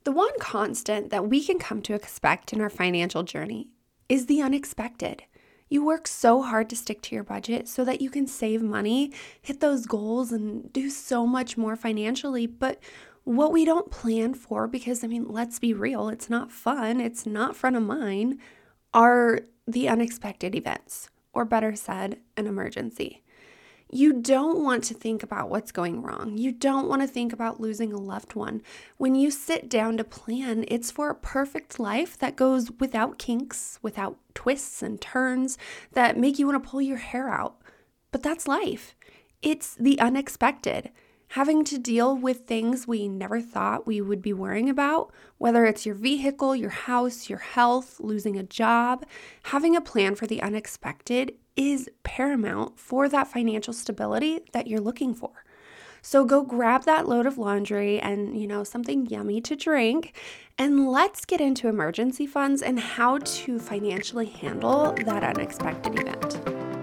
The one constant that we can come to expect in our financial journey is the unexpected. You work so hard to stick to your budget so that you can save money, hit those goals, and do so much more financially. But what we don't plan for, because let's be real, it's not fun, it's not front of mind, are the unexpected events, or better said, an emergency. You don't want to think about what's going wrong. You don't want to think about losing a loved one. When you sit down to plan, it's for a perfect life that goes without kinks, without twists and turns that make you want to pull your hair out. But that's life. It's the unexpected. Having to deal with things we never thought we would be worrying about, whether it's your vehicle, your house, your health, losing a job, having a plan for the unexpected is paramount for that financial stability that you're looking for. So go grab that load of laundry and, something yummy to drink, and let's get into emergency funds and how to financially handle that unexpected event.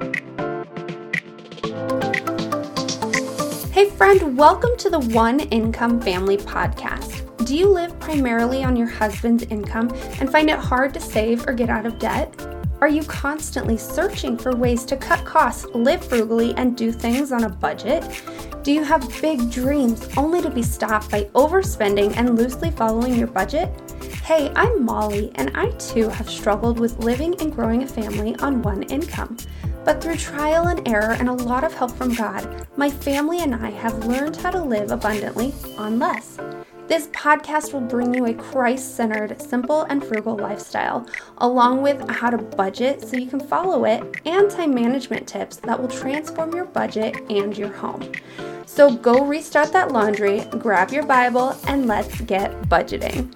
Hey friend, welcome to the One Income Family Podcast. Do you live primarily on your husband's income and find it hard to save or get out of debt? Are you constantly searching for ways to cut costs, live frugally, and do things on a budget? Do you have big dreams only to be stopped by overspending and loosely following your budget? Hey, I'm Molly, and I too have struggled with living and growing a family on one income. But through trial and error and a lot of help from God, my family and I have learned how to live abundantly on less. This podcast will bring you a Christ-centered, simple, and frugal lifestyle, along with how to budget so you can follow it, and time management tips that will transform your budget and your home. So go restart that laundry, grab your Bible, and let's get budgeting.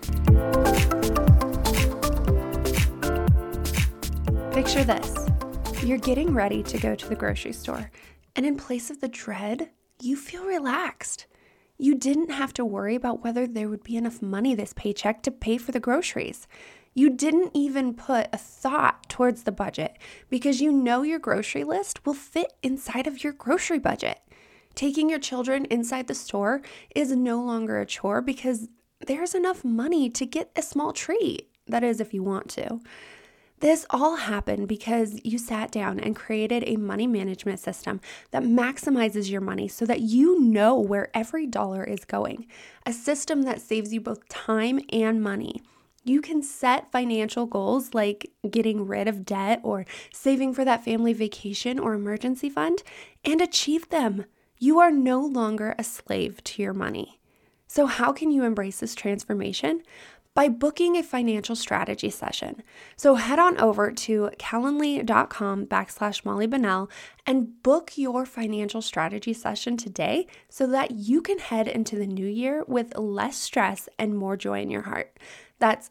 Picture this. You're getting ready to go to the grocery store, and in place of the dread, you feel relaxed. You didn't have to worry about whether there would be enough money this paycheck to pay for the groceries. You didn't even put a thought towards the budget because you know your grocery list will fit inside of your grocery budget. Taking your children inside the store is no longer a chore because there's enough money to get a small treat. That is, if you want to. This all happened because you sat down and created a money management system that maximizes your money so that you know where every dollar is going. A system that saves you both time and money. You can set financial goals like getting rid of debt or saving for that family vacation or emergency fund and achieve them. You are no longer a slave to your money. So how can you embrace this transformation? By booking a financial strategy session. So head on over to calendly.com/Molly Bunnell and book your financial strategy session today so that you can head into the new year with less stress and more joy in your heart. That's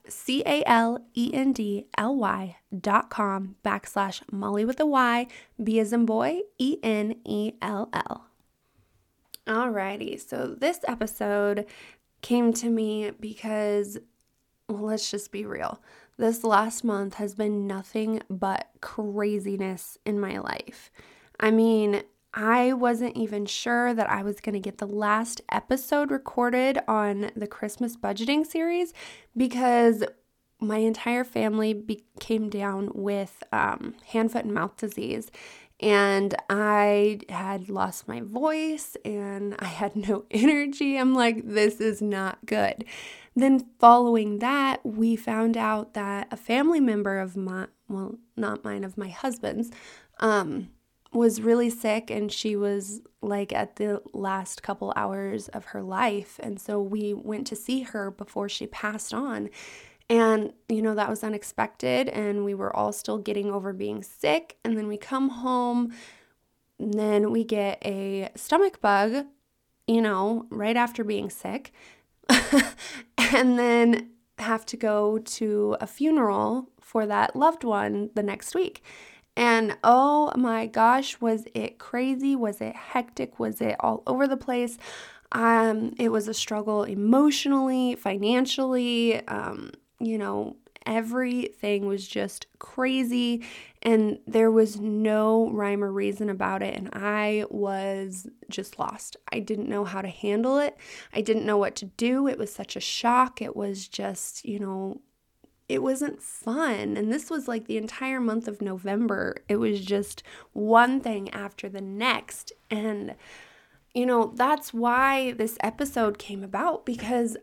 calendly.com/Molly with a Y, B as in boy, ENELL. Alrighty, so this episode came to me because let's just be real. This last month has been nothing but craziness in my life. I wasn't even sure that I was going to get the last episode recorded on the Christmas budgeting series because my entire family came down with hand, foot, and mouth disease. And I had lost my voice and I had no energy. I'm like, this is not good. Then following that, we found out that a family member of mine, well, not mine, of my husband's, was really sick, and she was like at the last couple hours of her life. And so we went to see her before she passed on. And, that was unexpected, and we were all still getting over being sick. And then we come home, and then we get a stomach bug, right after being sick. And then have to go to a funeral for that loved one the next week. And oh my gosh, was it crazy? Was it hectic? Was it all over the place? It was a struggle emotionally, financially, everything was just crazy and there was no rhyme or reason about it. And I was just lost. I didn't know how to handle it. I didn't know what to do. It was such a shock. It was just, it wasn't fun. And this was like the entire month of November. It was just one thing after the next. And, that's why this episode came about, because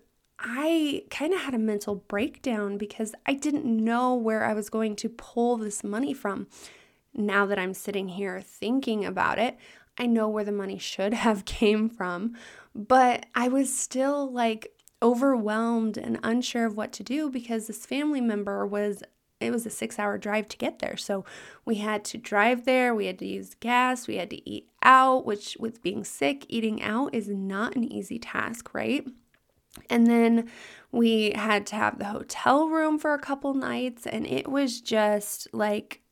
I kind of had a mental breakdown because I didn't know where I was going to pull this money from. Now that I'm sitting here thinking about it, I know where the money should have came from, but I was still like overwhelmed and unsure of what to do because this family member it was a 6-hour drive to get there. So we had to drive there, we had to use gas, we had to eat out, which with being sick, eating out is not an easy task, right? And then we had to have the hotel room for a couple nights, and it was just like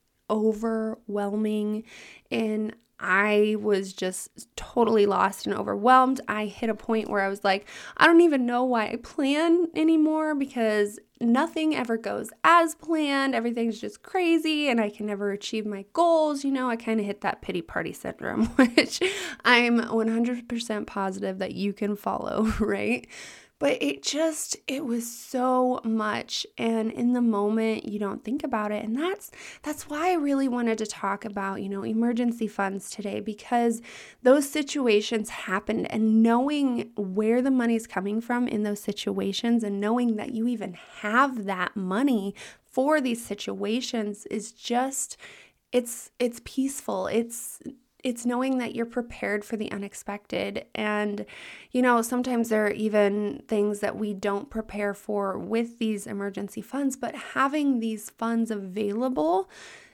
overwhelming, and I was just totally lost and overwhelmed. I hit a point where I was like, I don't even know why I plan anymore because nothing ever goes as planned. Everything's just crazy and I can never achieve my goals. I kind of hit that pity party syndrome, which I'm 100% positive that you can follow, right? But it was so much. And in the moment, you don't think about it. And that's why I really wanted to talk about, emergency funds today, because those situations happened, and knowing where the money's coming from in those situations and knowing that you even have that money for these situations is just, it's peaceful. It's knowing that you're prepared for the unexpected. And, sometimes there are even things that we don't prepare for with these emergency funds, but having these funds available,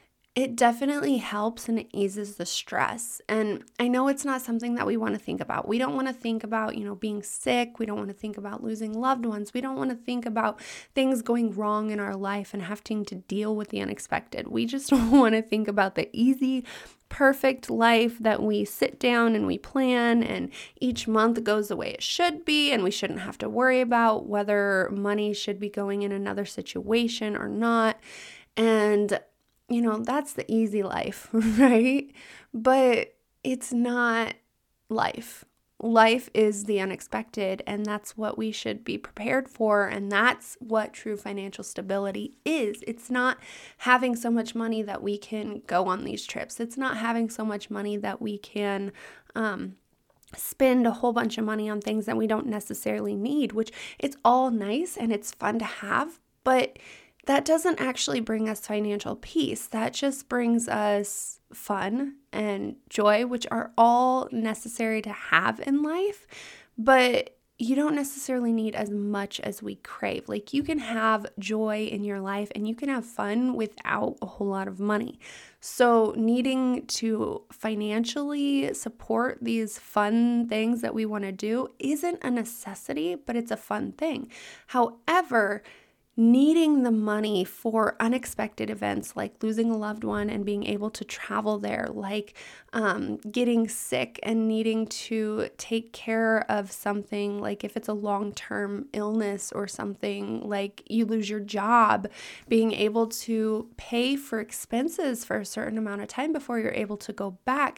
it definitely helps and it eases the stress. And I know it's not something that we want to think about. We don't want to think about, being sick. We don't want to think about losing loved ones. We don't want to think about things going wrong in our life and having to deal with the unexpected. We just want to think about the easy, perfect life that we sit down and we plan, and each month goes the way it should be, and we shouldn't have to worry about whether money should be going in another situation or not. And that's the easy life, right? But it's not life. Life is the unexpected, and that's what we should be prepared for, and that's what true financial stability is. It's not having so much money that we can go on these trips. It's not having so much money that we can spend a whole bunch of money on things that we don't necessarily need, which it's all nice and it's fun to have, but that doesn't actually bring us financial peace. That just brings us fun and joy, which are all necessary to have in life, but you don't necessarily need as much as we crave. Like, you can have joy in your life and you can have fun without a whole lot of money. So needing to financially support these fun things that we want to do isn't a necessity, but it's a fun thing. However, needing the money for unexpected events like losing a loved one and being able to travel there, like getting sick and needing to take care of something, like if it's a long-term illness or something, like you lose your job, being able to pay for expenses for a certain amount of time before you're able to go back.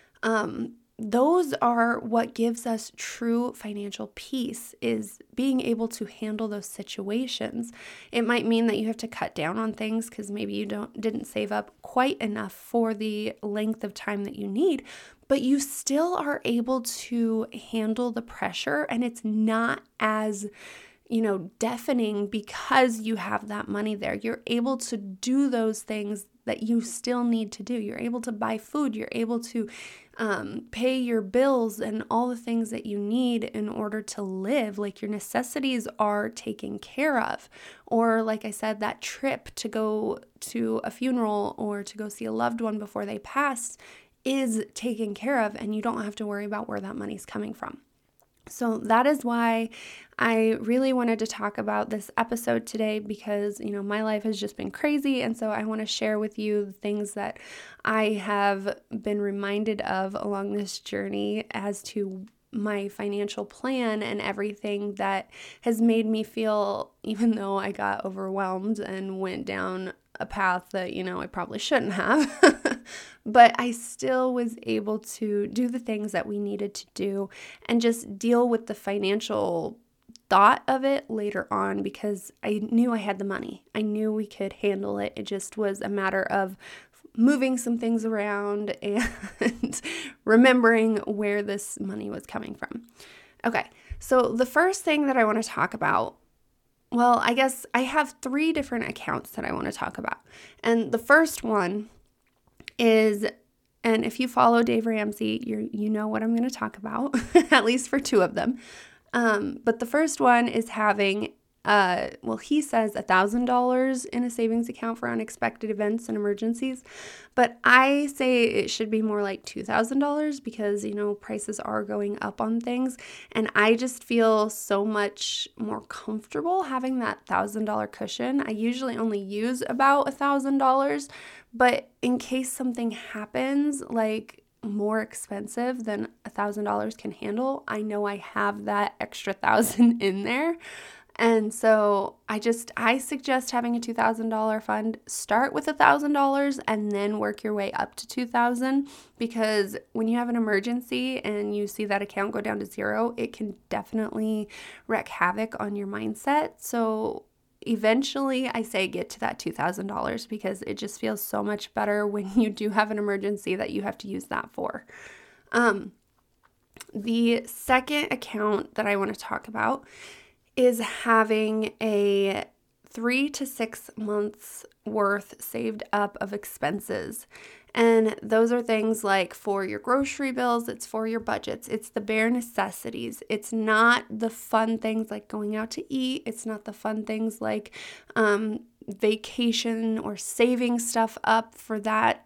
Those are what gives us true financial peace, is being able to handle those situations. It might mean that you have to cut down on things because maybe you didn't save up quite enough for the length of time that you need, but you still are able to handle the pressure, and it's not as deafening because you have that money there. You're able to do those things that you still need to do. You're able to buy food. You're able to pay your bills and all the things that you need in order to live. Like, your necessities are taken care of. Or like I said, that trip to go to a funeral or to go see a loved one before they pass is taken care of, and you don't have to worry about where that money's coming from. So that is why I really wanted to talk about this episode today, because, my life has just been crazy. And so I want to share with you the things that I have been reminded of along this journey as to my financial plan and everything that has made me feel, even though I got overwhelmed and went down a path that, I probably shouldn't have, but I still was able to do the things that we needed to do and just deal with the financial thought of it later on because I knew I had the money. I knew we could handle it. It just was a matter of moving some things around and remembering where this money was coming from. Okay, so the first thing that I want to talk about, well, I guess I have 3 different accounts that I want to talk about. And the first one is, and if you follow Dave Ramsey, you know what I'm going to talk about, at least for 2 of them. But the first one is having, he says $1,000 in a savings account for unexpected events and emergencies, but I say it should be more like $2,000 because, prices are going up on things. And I just feel so much more comfortable having that $1,000 cushion. I usually only use about $1,000, but in case something happens, like more expensive than $1,000 can handle, I know I have that extra 1,000 in there. And so I suggest having a $2,000 fund. Start with $1,000 and then work your way up to $2,000, because when you have an emergency and you see that account go down to 0, it can definitely wreak havoc on your mindset. So eventually, I say get to that $2,000 because it just feels so much better when you do have an emergency that you have to use that for. The second account that I want to talk about is having a 3 to 6 months worth saved up of expenses. And those are things like for your grocery bills, it's for your budgets, it's the bare necessities. It's not the fun things like going out to eat. It's not the fun things like vacation or saving stuff up for that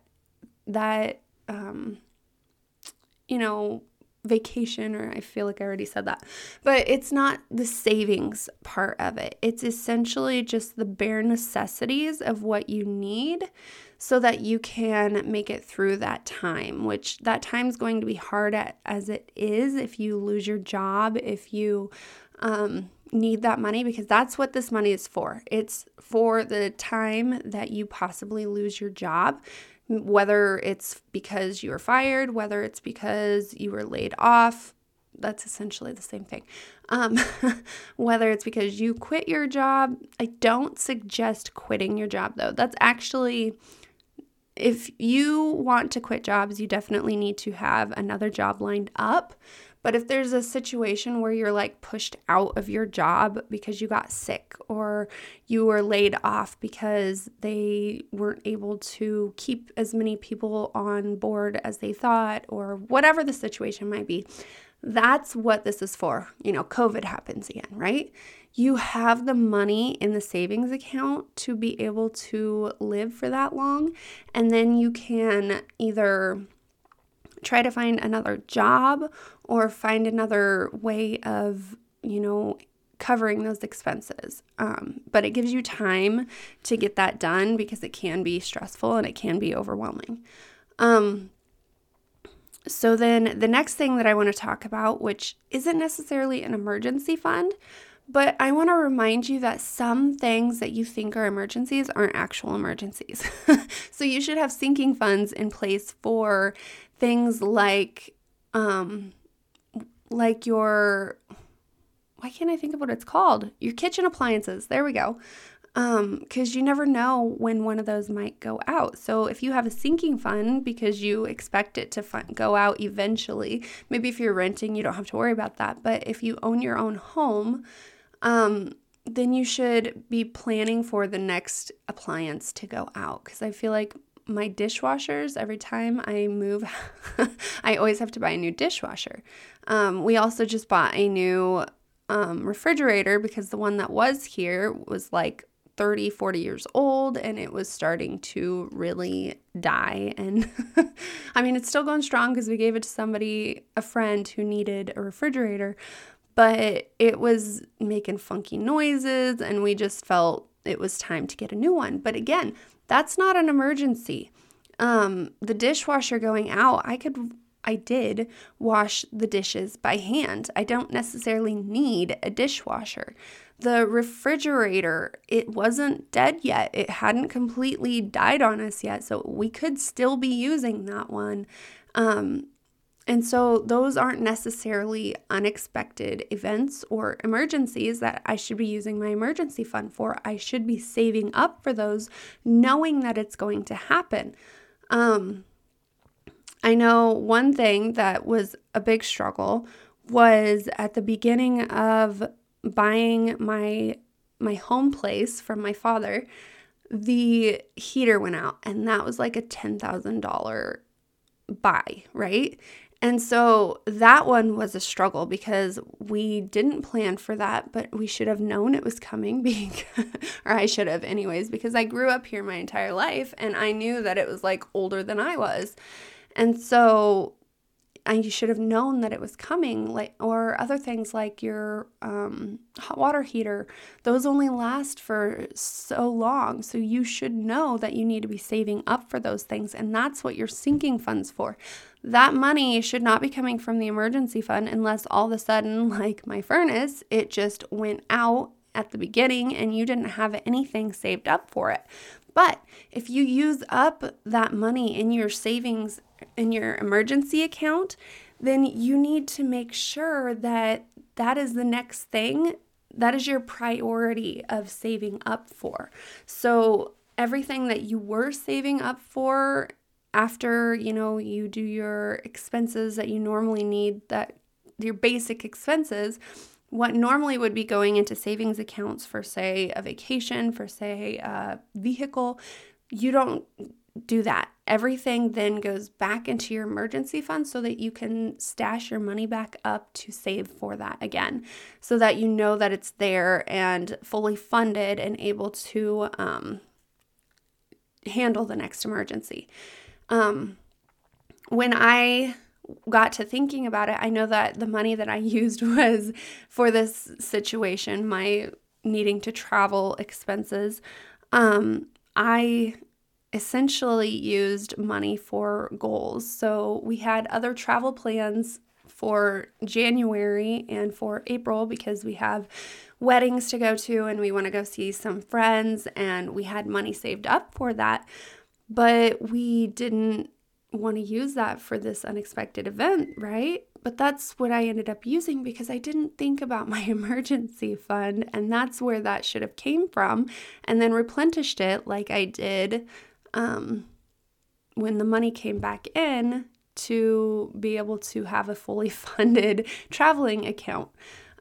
vacation, or I feel like I already said that, but it's not the savings part of it. It's essentially just the bare necessities of what you need so that you can make it through that time, which that time is going to be hard as it is if you lose your job, if you need that money, because that's what this money is for. It's for the time that you possibly lose your job. Whether it's because you were fired, whether it's because you were laid off, that's essentially the same thing. Whether it's because you quit your job, I don't suggest quitting your job though. That's actually, if you want to quit jobs, you definitely need to have another job lined up. But if there's a situation where you're like pushed out of your job because you got sick or you were laid off because they weren't able to keep as many people on board as they thought, or whatever the situation might be, that's what this is for. COVID happens again, right? You have the money in the savings account to be able to live for that long, and then you can either try to find another job or find another way of, covering those expenses. But it gives you time to get that done because it can be stressful and it can be overwhelming. So then the next thing that I want to talk about, which isn't necessarily an emergency fund, but I want to remind you that some things that you think are emergencies aren't actual emergencies. So you should have sinking funds in place for things like your, why can't I think of what it's called? Your kitchen appliances. There we go. Because you never know when one of those might go out. So if you have a sinking fund because you expect it to go out eventually, maybe if you're renting, you don't have to worry about that. But if you own your own home, then you should be planning for the next appliance to go out. Because I feel like my dishwashers, every time I move, I always have to buy a new dishwasher. We also just bought a new refrigerator because the one that was here was like 30, 40 years old and it was starting to really die. And I mean, it's still going strong because we gave it to somebody, a friend who needed a refrigerator, but it was making funky noises and we just felt it was time to get a new one. But again, that's not an emergency. The dishwasher going out, I could I did wash the dishes by hand. I don't necessarily need a dishwasher. The refrigerator, it wasn't dead yet. It hadn't completely died on us yet, so we could still be using that one. And so those aren't necessarily unexpected events or emergencies that I should be using my emergency fund for. I should be saving up for those, knowing that it's going to happen. I know one thing that was a big struggle was at the beginning of buying my home place from my father, the heater went out, and that was like a $10,000 buy, right? And so that one was a struggle because we didn't plan for that, but we should have known it was coming, or I should have anyways, because I grew up here my entire life and I knew that it was like older than I was. And so I should have known that it was coming, or other things like your hot water heater. Those only last for so long. So you should know that you need to be saving up for those things. And that's what your sinking fund's for. That money should not be coming from the emergency fund unless all of a sudden, like my furnace, it just went out at the beginning and you didn't have anything saved up for it. But if you use up that money in your savings, in your emergency account, then you need to make sure that that is the next thing. That is your priority of saving up for. So everything that you were saving up for after, you do your expenses that you normally need, that your basic expenses, what normally would be going into savings accounts for, say, a vacation, for, say, a vehicle, you don't do that. Everything then goes back into your emergency fund so that you can stash your money back up to save for that again, so that you know that it's there and fully funded and able to handle the next emergency. When I got to thinking about it, I know that the money that I used was for this situation, my needing to travel expenses. I essentially used money for goals. So we had other travel plans for January and for April because we have weddings to go to and we want to go see some friends, and we had money saved up for that. But we didn't want to use that for this unexpected event, right? But that's what I ended up using because I didn't think about my emergency fund, and that's where that should have came from, and then replenished it like I did when the money came back in to be able to have a fully funded traveling account.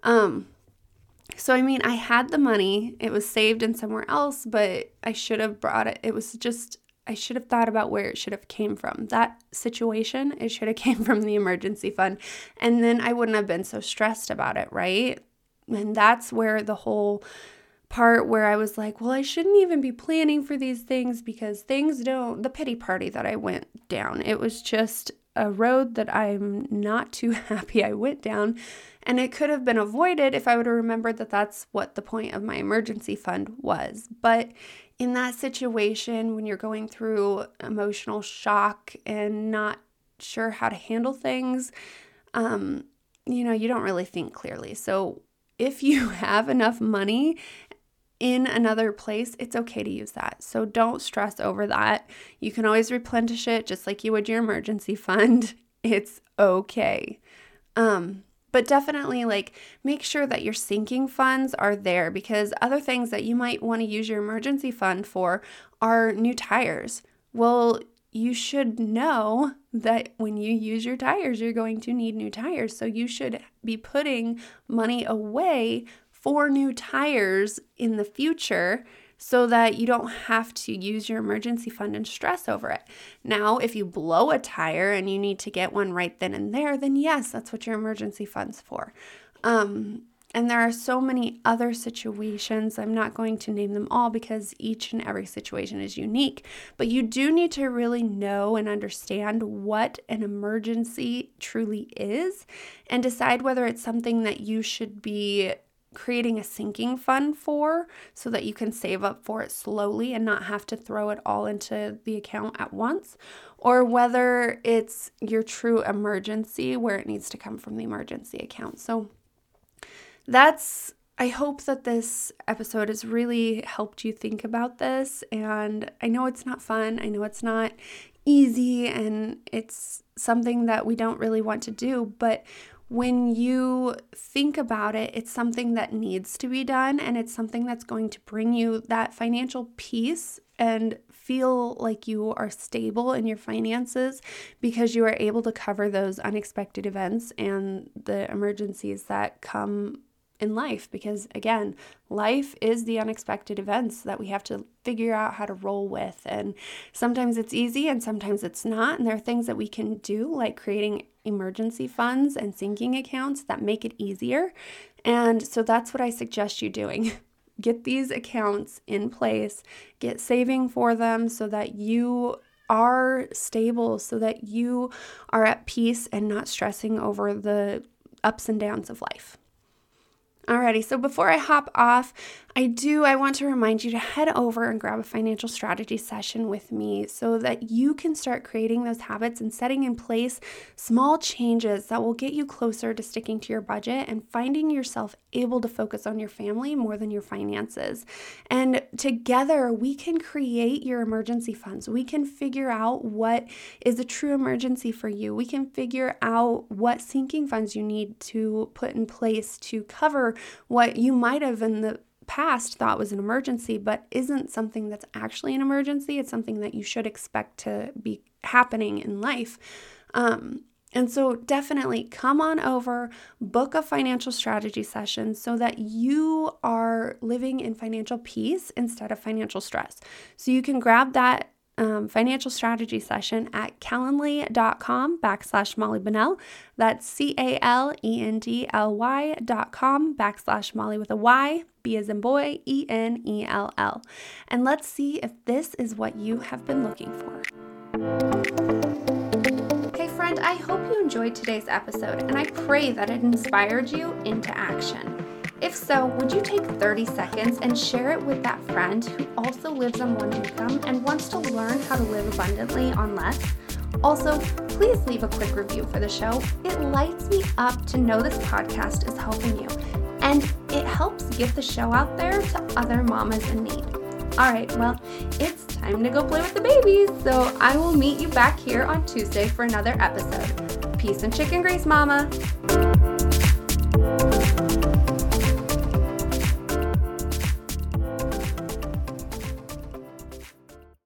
So, I had the money, it was saved in somewhere else, but I should have brought it. I should have thought about where it should have came from. That situation, it should have came from the emergency fund. And then I wouldn't have been so stressed about it, right? And that's where the whole part where I was like, well, I shouldn't even be planning for these things because the pity party that I went down, it was just a road that I'm not too happy I went down. And it could have been avoided if I would have remembered that that's what the point of my emergency fund was. But in that situation, when you're going through emotional shock and not sure how to handle things, you don't really think clearly. So if you have enough money in another place, it's okay to use that. So don't stress over that. You can always replenish it just like you would your emergency fund. It's okay. But definitely make sure that your sinking funds are there, because other things that you might want to use your emergency fund for are new tires. Well, you should know that when you use your tires, you're going to need new tires. So you should be putting money away for new tires in the future so that you don't have to use your emergency fund and stress over it. Now, if you blow a tire and you need to get one right then and there, then yes, that's what your emergency fund's for. And there are so many other situations. I'm not going to name them all because each and every situation is unique, but you do need to really know and understand what an emergency truly is and decide whether it's something that you should be creating a sinking fund for so that you can save up for it slowly and not have to throw it all into the account at once, or whether it's your true emergency where it needs to come from the emergency account. So I hope that this episode has really helped you think about this. And I know it's not fun. I know it's not easy, and it's something that we don't really want to do. But when you think about it, it's something that needs to be done, and it's something that's going to bring you that financial peace and feel like you are stable in your finances because you are able to cover those unexpected events and the emergencies that come in life. Because again, life is the unexpected events that we have to figure out how to roll with. And sometimes it's easy and sometimes it's not. And there are things that we can do, like creating emergency funds and sinking accounts that make it easier. And so that's what I suggest you doing. Get these accounts in place, get saving for them so that you are stable, so that you are at peace and not stressing over the ups and downs of life. Alrighty, so before I hop off, I want to remind you to head over and grab a financial strategy session with me so that you can start creating those habits and setting in place small changes that will get you closer to sticking to your budget and finding yourself able to focus on your family more than your finances. And together, we can create your emergency funds. We can figure out what is a true emergency for you. We can figure out what sinking funds you need to put in place to cover what you might have in the past thought was an emergency, but isn't something that's actually an emergency. It's something that you should expect to be happening in life. And so definitely come on over, book a financial strategy session so that you are living in financial peace instead of financial stress. So you can grab that financial strategy session at calendly.com/Molly Bunnell. That's calendly.com/Molly with a Y, B as in boy, ENELL. And let's see if this is what you have been looking for. Hey friend, I hope you enjoyed today's episode, and I pray that it inspired you into action. If so, would you take 30 seconds and share it with that friend who also lives on one income and wants to learn how to live abundantly on less? Also, please leave a quick review for the show. It lights me up to know this podcast is helping you, and it helps get the show out there to other mamas in need. All right, well, it's time to go play with the babies, so I will meet you back here on Tuesday for another episode. Peace and chicken grease, mama.